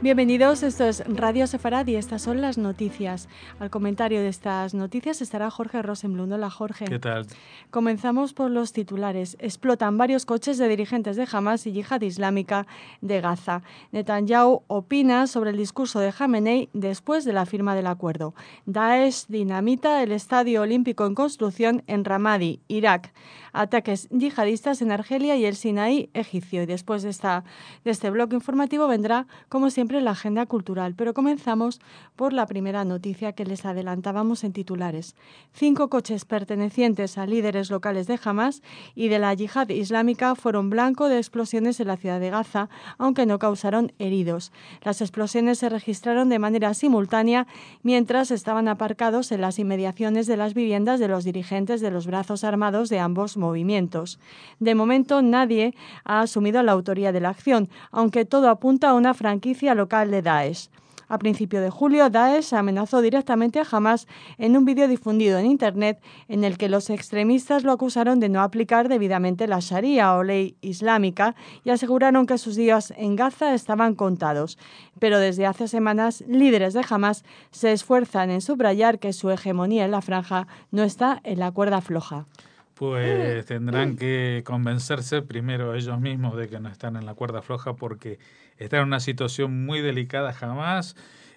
Bienvenidos, esto es Radio Sefarad y estas son las noticias. Al comentario de estas noticias estará Jorge Rosenblum. Hola, Jorge. ¿Qué tal? Comenzamos por los titulares. Explotan varios coches de dirigentes de Hamas y Yihad Islámica de Gaza. Netanyahu opina sobre el discurso de Jamenei después de la firma del acuerdo. Daesh dinamita el estadio olímpico en construcción en Ramadi, Irak. Ataques yihadistas en Argelia y el Sinaí egipcio. Y después de este bloque informativo vendrá, como siempre, la agenda cultural. Pero comenzamos por la primera noticia que les adelantábamos en titulares. 5 coches pertenecientes a líderes locales de Hamas y de la Yihad Islámica fueron blanco de explosiones en la ciudad de Gaza, aunque no causaron heridos. Las explosiones se registraron de manera simultánea mientras estaban aparcados en las inmediaciones de las viviendas de los dirigentes de los brazos armados de ambos movimientos. De momento nadie ha asumido la autoría de la acción, aunque todo apunta a una franquicia local de Daesh. A principio de julio, Daesh amenazó directamente a Hamas en un vídeo difundido en Internet en el que los extremistas lo acusaron de no aplicar debidamente la Sharia o ley islámica y aseguraron que sus días en Gaza estaban contados. Pero desde hace semanas, líderes de Hamas se esfuerzan en subrayar que su hegemonía en la franja no está en la cuerda floja. Pues tendrán que convencerse primero ellos mismos de que no están en la cuerda floja porque están en una situación muy delicada. Jamás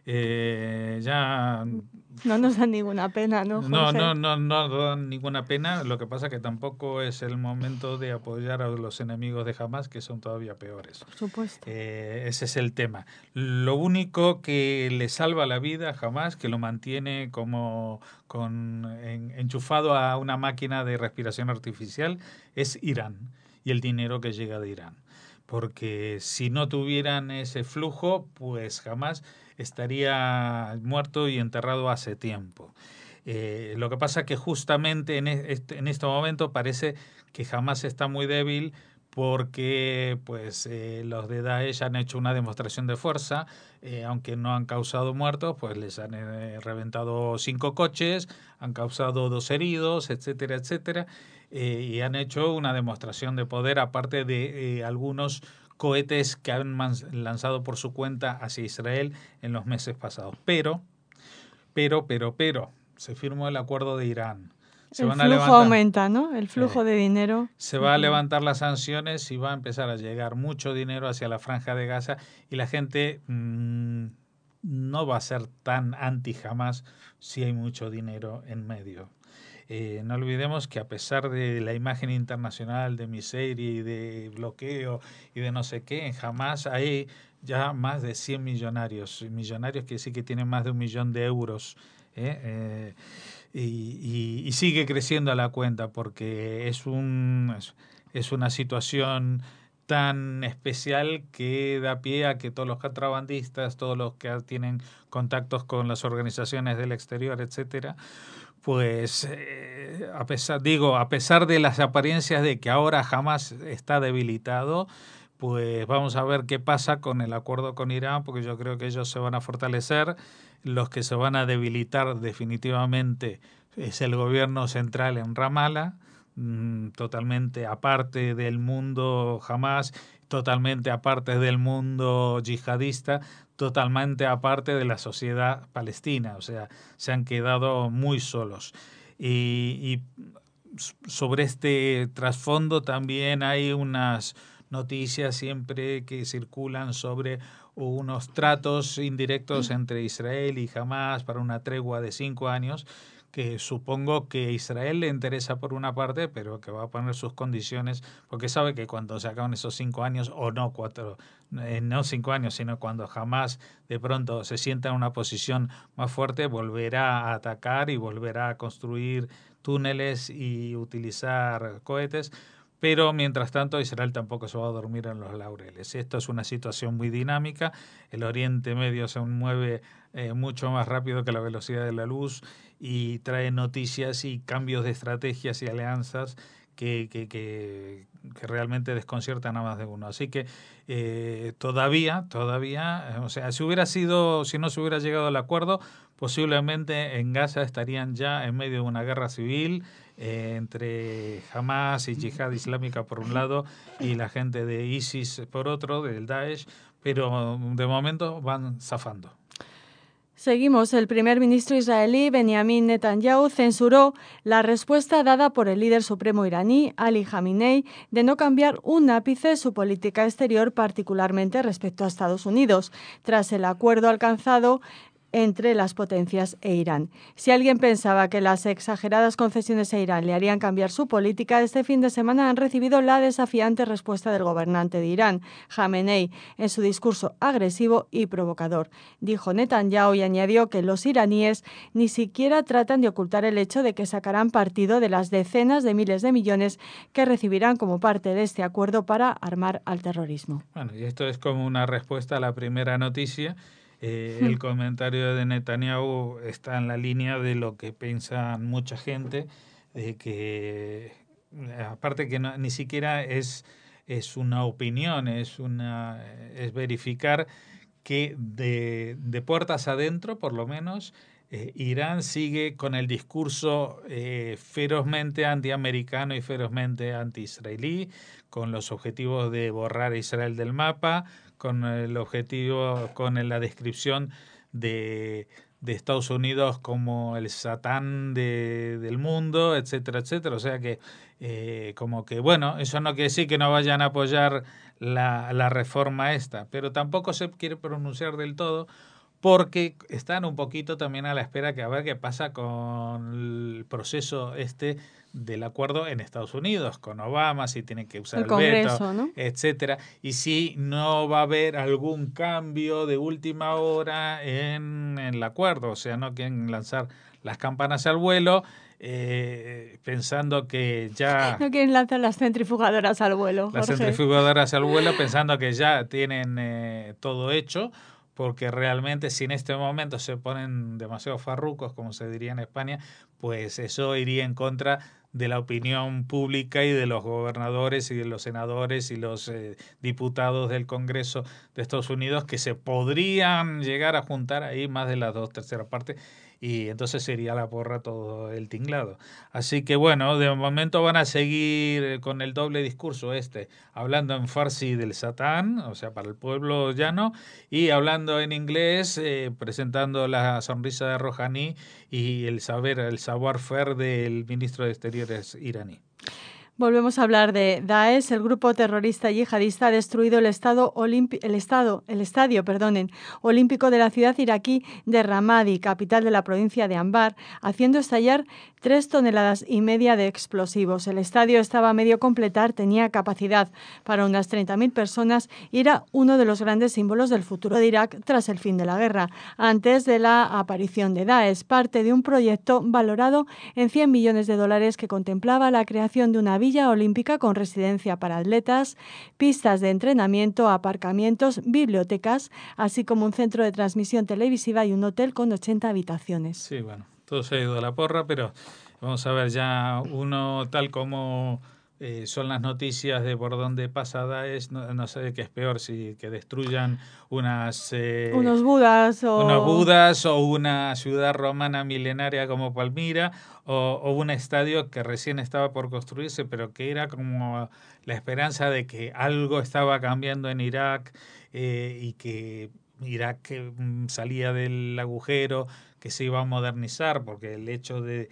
ya... No nos dan ninguna pena, ¿no, Jorge? No dan ninguna pena. Lo que pasa es que tampoco es el momento de apoyar a los enemigos de Hamas, que son todavía peores. Por supuesto. Ese es el tema. Lo único que le salva la vida a Hamas, que lo mantiene como enchufado a una máquina de respiración artificial, es Irán y el dinero que llega de Irán. Porque si no tuvieran ese flujo, pues jamás estaría muerto y enterrado hace tiempo. Lo que pasa es que justamente en este momento parece que Hamas está muy débil porque los de Daesh han hecho una demostración de fuerza, aunque no han causado muertos, pues les han reventado 5 coches, han causado 2 heridos, etcétera, etcétera, y han hecho una demostración de poder, aparte de algunos cohetes que han lanzado por su cuenta hacia Israel en los meses pasados. Pero, se firmó el acuerdo de Irán. El flujo aumenta, ¿no? El flujo de dinero. Se va a levantar las sanciones y va a empezar a llegar mucho dinero hacia la Franja de Gaza y la gente no va a ser tan anti Hamas si hay mucho dinero en medio. No olvidemos que a pesar de la imagen internacional de miseria y de bloqueo y de no sé qué, en Hamas hay ya más de 100 millonarios. Millonarios quiere decir que tienen más de 1 millón de euros. Y sigue creciendo a la cuenta porque es una situación tan especial que da pie a que todos los contrabandistas, todos los que tienen contactos con las organizaciones del exterior, etcétera, pues a pesar de las apariencias de que ahora Hamas está debilitado, pues vamos a ver qué pasa con el acuerdo con Irán, porque yo creo que ellos se van a fortalecer. Los que se van a debilitar definitivamente es el gobierno central en Ramallah, totalmente aparte del mundo Hamas, totalmente aparte del mundo yihadista, totalmente aparte de la sociedad palestina. O sea, se han quedado muy solos. Y sobre este trasfondo también hay unas noticias siempre que circulan sobre unos tratos indirectos entre Israel y Hamas para una tregua de 5 años, que supongo que Israel le interesa por una parte, pero que va a poner sus condiciones, porque sabe que cuando se acaban esos 5 años, o no 5 años, sino cuando Hamas de pronto se sienta en una posición más fuerte, volverá a atacar y volverá a construir túneles y utilizar cohetes. Pero mientras tanto Israel tampoco se va a dormir en los laureles. Esto es una situación muy dinámica. El Oriente Medio se mueve mucho más rápido que la velocidad de la luz y trae noticias y cambios de estrategias y alianzas que realmente desconciertan a más de uno. Así que todavía, o sea, si no se hubiera llegado al acuerdo, posiblemente en Gaza estarían ya en medio de una guerra civil entre Hamas y Yihad Islámica por un lado y la gente de ISIS por otro, del Daesh, pero de momento van zafando. Seguimos. El primer ministro israelí Benjamin Netanyahu censuró la respuesta dada por el líder supremo iraní, Ali Khamenei, de no cambiar un ápice su política exterior, particularmente respecto a Estados Unidos, tras el acuerdo alcanzado entre las potencias e Irán. Si alguien pensaba que las exageradas concesiones a Irán le harían cambiar su política, este fin de semana han recibido la desafiante respuesta del gobernante de Irán, Khamenei, en su discurso agresivo y provocador. Dijo Netanyahu y añadió que los iraníes ni siquiera tratan de ocultar el hecho de que sacarán partido de las decenas de miles de millones que recibirán como parte de este acuerdo para armar al terrorismo. Bueno, y esto es como una respuesta a la primera noticia. El comentario de Netanyahu está en la línea de lo que piensa mucha gente, que aparte que ni siquiera es una opinión, es verificar que de puertas adentro, por lo menos, Irán sigue con el discurso ferozmente antiamericano y ferozmente anti-israelí, con los objetivos de borrar a Israel del mapa, con el objetivo, con la descripción de Estados Unidos como el satán del mundo, etcétera, etcétera. O sea que, como que, bueno, eso no quiere decir que no vayan a apoyar la reforma esta, pero tampoco se quiere pronunciar del todo, porque están un poquito también a la espera que a ver qué pasa con el proceso del acuerdo en Estados Unidos, con Obama, si tiene que usar el Congreso, veto, ¿no? etcétera, y si no va a haber algún cambio de última hora en el acuerdo, o sea, no quieren lanzar las campanas al vuelo, pensando que ya... No quieren lanzar las centrifugadoras al vuelo, Jorge. Las centrifugadoras al vuelo, pensando que ya tienen todo hecho, porque realmente si en este momento se ponen demasiado farrucos, como se diría en España, pues eso iría en contra de la opinión pública y de los gobernadores y de los senadores y los diputados del Congreso de Estados Unidos, que se podrían llegar a juntar ahí más de las 2/3 partes, y entonces sería la porra todo el tinglado. Así que bueno, de momento van a seguir con el doble discurso hablando en farsi del Satán, o sea, para el pueblo llano, y hablando en inglés, presentando la sonrisa de Rouhani y el savoir-faire del ministro de Exteriores iraní. Volvemos a hablar de Daesh. El grupo terrorista yihadista ha destruido el estadio olímpico de la ciudad iraquí de Ramadi, capital de la provincia de Anbar, haciendo estallar 3,5 toneladas de explosivos. El estadio estaba a medio completar, tenía capacidad para unas 30.000 personas y era uno de los grandes símbolos del futuro de Irak tras el fin de la guerra, antes de la aparición de Daesh, parte de un proyecto valorado en $100 millones que contemplaba la creación de una villa olímpica con residencia para atletas, pistas de entrenamiento, aparcamientos, bibliotecas, así como un centro de transmisión televisiva y un hotel con 80 habitaciones. Sí, bueno, todo se ha ido a la porra, pero vamos a ver ya uno tal como son las noticias de por dónde pasa Daesh, no sé qué es peor, si que destruyan unos budas o una ciudad romana milenaria como Palmira, o un estadio que recién estaba por construirse, pero que era como la esperanza de que algo estaba cambiando en Irak, y que Irak salía del agujero, que se iba a modernizar, porque el hecho de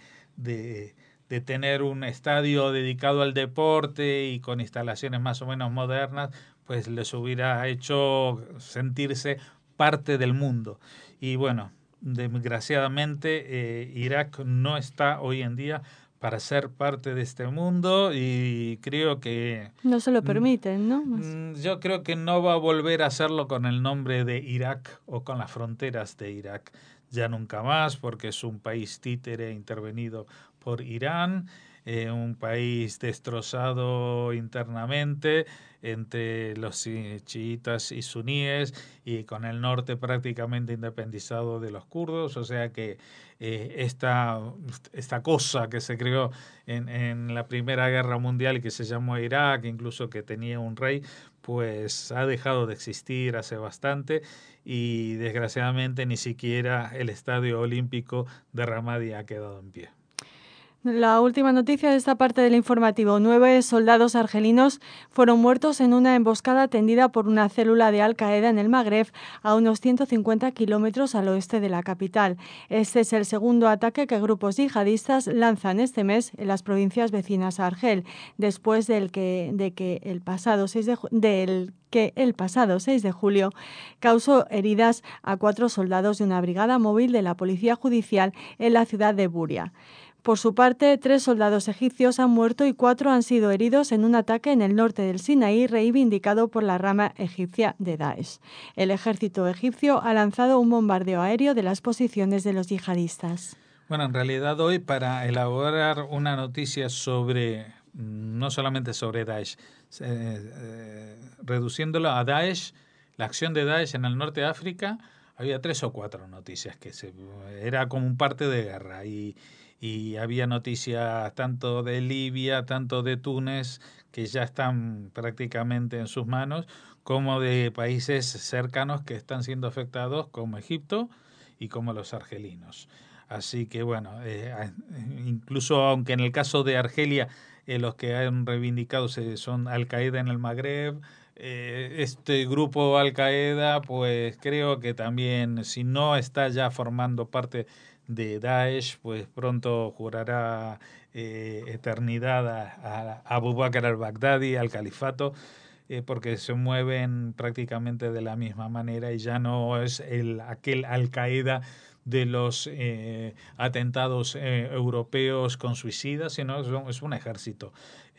tener un estadio dedicado al deporte y con instalaciones más o menos modernas, pues les hubiera hecho sentirse parte del mundo. Y bueno, desgraciadamente Irak no está hoy en día para ser parte de este mundo, y creo que... No se lo permiten, ¿no? Yo creo que no va a volver a hacerlo con el nombre de Irak o con las fronteras de Irak. Ya nunca más, porque es un país títere intervenido por Irán, un país destrozado internamente entre los chiitas y suníes, y con el norte prácticamente independizado de los kurdos. O sea que esta cosa que se creó en la Primera Guerra Mundial y que se llamó Irak, incluso que tenía un rey, pues ha dejado de existir hace bastante, y desgraciadamente ni siquiera el Estadio Olímpico de Ramadi ha quedado en pie. La última noticia de esta parte del informativo. 9 soldados argelinos fueron muertos en una emboscada tendida por una célula de Al-Qaeda en el Magreb, a unos 150 kilómetros al oeste de la capital. Este es el segundo ataque que grupos yihadistas lanzan este mes en las provincias vecinas a Argel, después del que el pasado 6 de julio causó heridas a 4 soldados de una brigada móvil de la Policía Judicial en la ciudad de Buria. Por su parte, 3 soldados egipcios han muerto y 4 han sido heridos en un ataque en el norte del Sinaí reivindicado por la rama egipcia de Daesh. El ejército egipcio ha lanzado un bombardeo aéreo de las posiciones de los yihadistas. Bueno, en realidad hoy, para elaborar una noticia sobre, no solamente sobre Daesh, reduciéndolo a Daesh, la acción de Daesh en el norte de África, había 3 o 4 noticias que era como un parte de guerra y había noticias tanto de Libia, tanto de Túnez, que ya están prácticamente en sus manos, como de países cercanos que están siendo afectados, como Egipto y como los argelinos. Así que bueno, incluso aunque en el caso de Argelia los que han reivindicado son Al-Qaeda en el Magreb, este grupo Al-Qaeda, pues creo que también, si no está ya formando parte de Daesh, pues pronto jurará eternidad a Abu Bakr al-Baghdadi, al califato, porque se mueven prácticamente de la misma manera y ya no es aquel Al-Qaeda de los atentados europeos con suicidas, sino es un ejército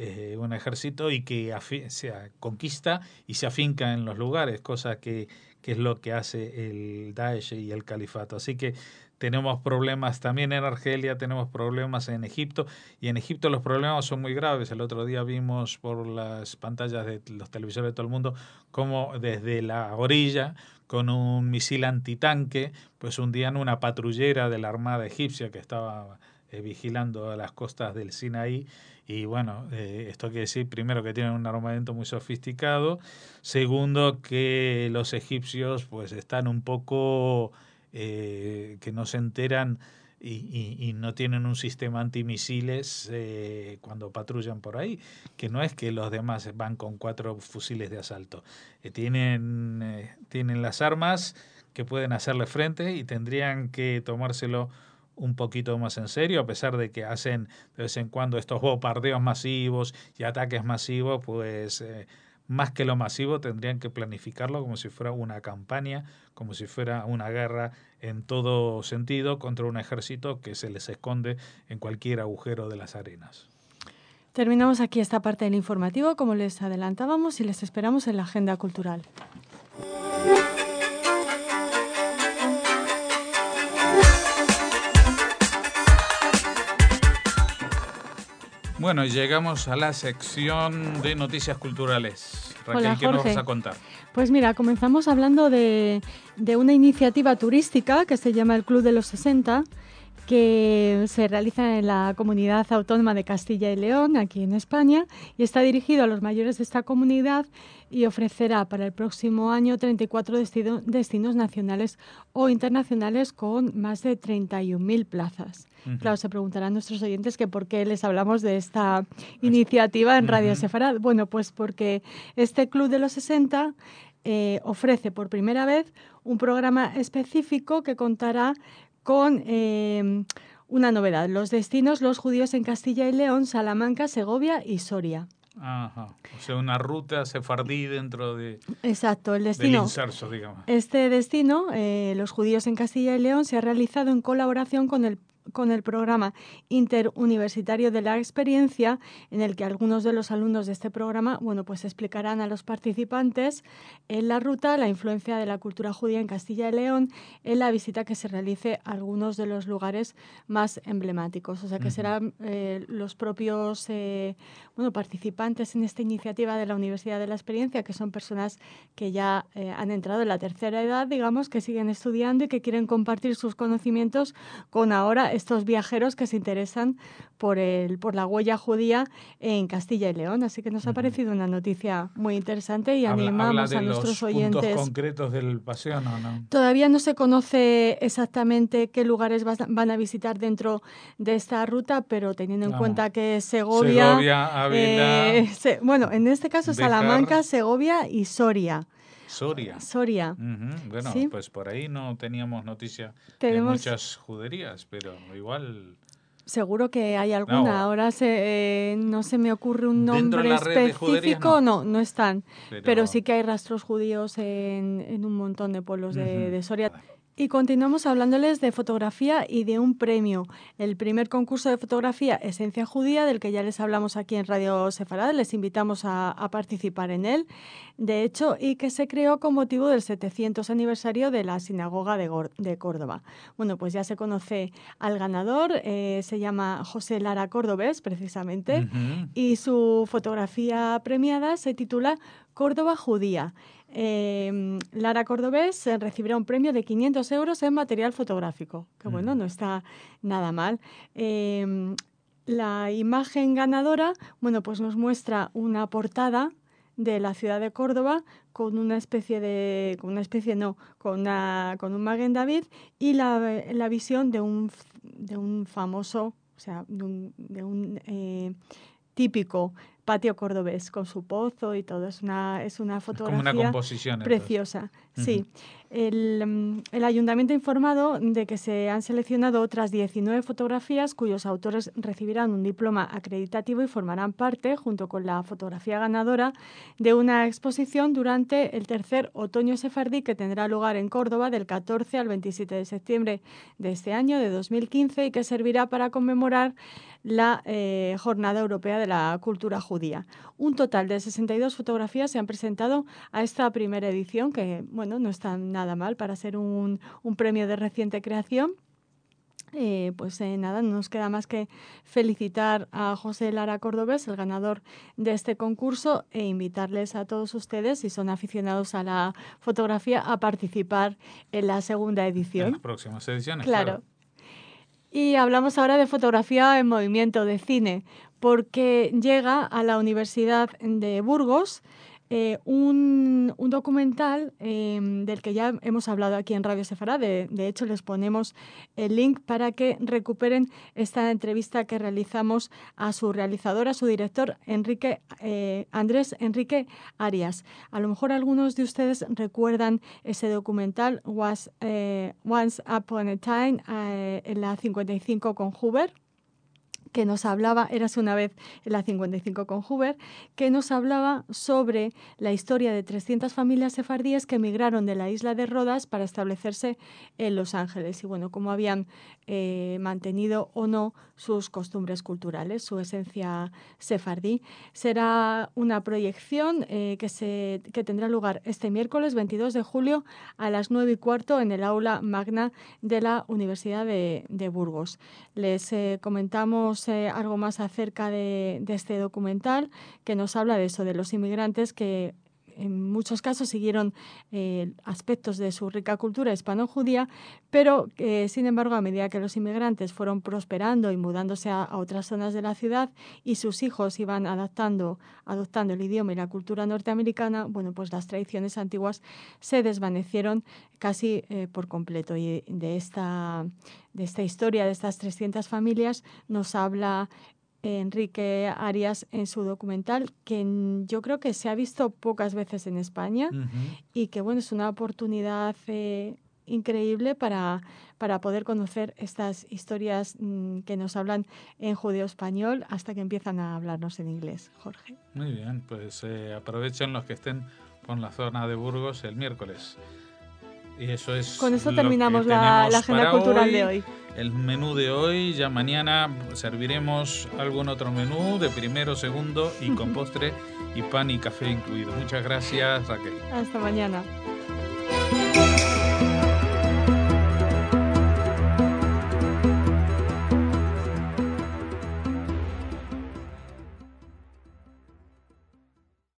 y que se conquista y se afinca en los lugares, cosa que es lo que hace el Daesh y el califato. Así que tenemos problemas también en Argelia, tenemos problemas en Egipto, y en Egipto los problemas son muy graves. El otro día vimos por las pantallas de los televisores de todo el mundo cómo desde la orilla, con un misil antitanque, pues hundían una patrullera de la Armada egipcia que estaba vigilando las costas del Sinaí. Y bueno, esto quiere decir, primero, que tienen un armamento muy sofisticado, segundo, que los egipcios pues están un poco que no se enteran y no tienen un sistema antimisiles cuando patrullan por ahí, que no es que los demás van con 4 fusiles de asalto, tienen las armas que pueden hacerle frente y tendrían que tomárselo un poquito más en serio, a pesar de que hacen de vez en cuando estos bombardeos masivos y ataques masivos, pues más que lo masivo tendrían que planificarlo como si fuera una campaña, como si fuera una guerra en todo sentido contra un ejército que se les esconde en cualquier agujero de las arenas. Terminamos aquí esta parte del informativo, como les adelantábamos, y les esperamos en la agenda cultural. Bueno, y llegamos a la sección de noticias culturales. Raquel, Hola, ¿qué nos vas a contar? Pues mira, comenzamos hablando de una iniciativa turística que se llama el Club de los 60, que se realiza en la Comunidad Autónoma de Castilla y León, aquí en España, y está dirigido a los mayores de esta comunidad y ofrecerá para el próximo año 34 destinos nacionales o internacionales con más de 31.000 plazas. Uh-huh. Claro, se preguntarán nuestros oyentes que por qué les hablamos de esta iniciativa en Radio Sefarad. Bueno, pues porque este Club de los 60 ofrece por primera vez un programa específico que contará con una novedad: los destinos Los Judíos en Castilla y León, Salamanca, Segovia y Soria. Ajá. O sea, una ruta sefardí dentro de... Exacto, el destino. Del inserso, digamos. Este destino, Los Judíos en Castilla y León, se ha realizado en colaboración con el programa interuniversitario de la experiencia, en el que algunos de los alumnos de este programa, bueno, pues explicarán a los participantes en la ruta la influencia de la cultura judía en Castilla y León en la visita que se realice a algunos de los lugares más emblemáticos. O sea, que serán los propios participantes en esta iniciativa de la Universidad de la Experiencia, que son personas que ya han entrado en la tercera edad, digamos, que siguen estudiando y que quieren compartir sus conocimientos con ahora estos viajeros que se interesan por la huella judía en Castilla y León. Así que nos ha parecido una noticia muy interesante y animamos a nuestros oyentes. ¿Habla de los puntos concretos del paseo, no? Todavía no se conoce exactamente qué lugares van a visitar dentro de esta ruta, pero teniendo en cuenta que Segovia, Ávila... bueno, en este caso Salamanca, Segovia y Soria. Soria. Bueno, ¿sí? Pues por ahí no teníamos noticia de muchas juderías, pero igual... Seguro que hay alguna. Ahora no se me ocurre un nombre específico. No están. Pero sí que hay rastros judíos en un montón de pueblos de Soria. Y continuamos hablándoles de fotografía y de un premio. El primer concurso de fotografía Esencia Judía, del que ya les hablamos aquí en Radio Sefarad, les invitamos a participar en él, de hecho, y que se creó con motivo del 700 aniversario de la Sinagoga de Córdoba. Bueno, pues ya se conoce al ganador, se llama José Lara Cordobés, precisamente, y su fotografía premiada se titula Córdoba Judía. Lara Cordobés recibirá un premio de 500 euros en material fotográfico, que bueno, no está nada mal. La imagen ganadora, bueno, pues nos muestra una portada de la ciudad de Córdoba con un Maguen David y la visión de un famoso, o sea, de un típico patio cordobés con su pozo y todo. Es una fotografía como una composición, preciosa. Sí. El ayuntamiento ha informado de que se han seleccionado otras 19 fotografías cuyos autores recibirán un diploma acreditativo y formarán parte, junto con la fotografía ganadora, de una exposición durante el tercer otoño sefardí que tendrá lugar en Córdoba del 14 al 27 de septiembre de este año, de 2015, y que servirá para conmemorar la Jornada Europea de la Cultura Judía. Un total de 62 fotografías se han presentado a esta primera edición, que bueno, no está nada mal para ser un premio de reciente creación. Nada, no nos queda más que felicitar a José Lara Cordobés, el ganador de este concurso, e invitarles a todos ustedes, si son aficionados a la fotografía, a participar en la segunda edición. En las próximas ediciones, claro. Y hablamos ahora de fotografía en movimiento, de cine, porque llega a la Universidad de Burgos un documental del que ya hemos hablado aquí en Radio Sefarad. De hecho, les ponemos el link para que recuperen esta entrevista que realizamos a su realizador, a su director, Andrés Enrique Arias. A lo mejor algunos de ustedes recuerdan ese documental, Once Upon a Time, en la 55 con Hoover, que nos hablaba, érase una vez en la 55 con Hoover, que nos hablaba sobre la historia de 300 familias sefardíes que emigraron de la isla de Rodas para establecerse en Los Ángeles y, bueno, cómo habían mantenido o no sus costumbres culturales, su esencia sefardí. Será una proyección que tendrá lugar este miércoles 22 de julio a las 9:15 en el aula magna de la Universidad de Burgos. Les comentamos algo más acerca de este documental, que nos habla de eso, de los inmigrantes que en muchos casos siguieron aspectos de su rica cultura hispano-judía, pero sin embargo, a medida que los inmigrantes fueron prosperando y mudándose a otras zonas de la ciudad y sus hijos iban adoptando el idioma y la cultura norteamericana, bueno, pues las tradiciones antiguas se desvanecieron casi por completo. Y de esta historia de estas 300 familias nos habla Enrique Arias en su documental, que yo creo que se ha visto pocas veces en España y que bueno, es una oportunidad increíble para poder conocer estas historias que nos hablan en judeo-español hasta que empiezan a hablarnos en inglés. Jorge. Muy bien, pues aprovechen los que estén por la zona de Burgos el miércoles. Y eso es. Con eso terminamos la agenda cultural de hoy. El menú de hoy. Ya mañana serviremos algún otro menú de primero, segundo y con postre y pan y café incluido. Muchas gracias, Raquel. Hasta mañana.